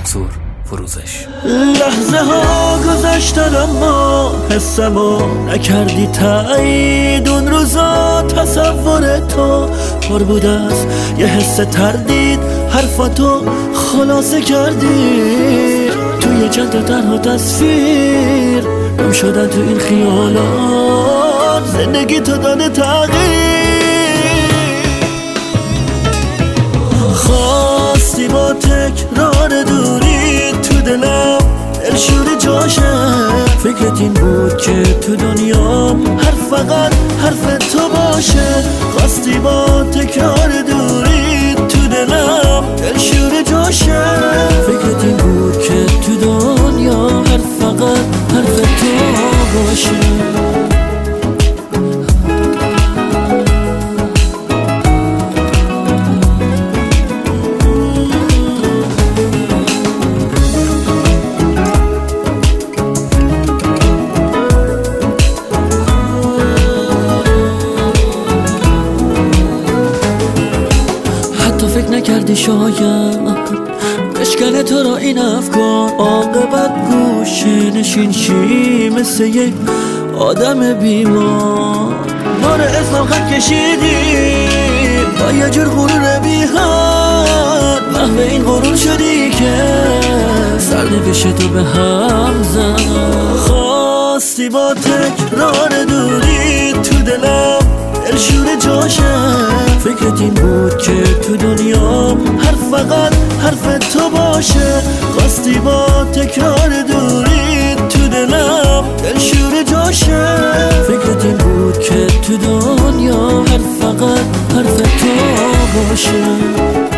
منصور فروزش. لحظه ها گذشتن اما حسمو نکردی تایید. اون روزا تصور تو پر بود از یه حس تردید. حرفاتو خلاصه کردی توی چند تنها تصویر. گم شدن تو این خیالات زندگی تو داده تغییر. خواستی با تکرار دوری تو دلم دلشور جاشه. فکرت این بود که تو دنیام فقط حرف تو باشه. خواستی با تکرار دوری تو دلم دلشور جاشه. فکرت این بود که تو دنیا فقط حرف تو باشه. فکر نکردی شاید بشکنه تو را این افکار. عاقبت گوشه نشین شی مثل یک آدم بیمار. نار اسلام خط کشیدی با یه جور غرور بی‌حد. محو این غرور شدی که سرنوشت تو به هم زد. خواستی با تکرار دوری تو دلم دلشور جاشه. فکرت این بود که تو دنیام فقط حرف تو باشه. خواستی با تکرار دوری تو دلم دلشور جاشه. فکرت این بود که تو دنیا فقط حرف تو باشه.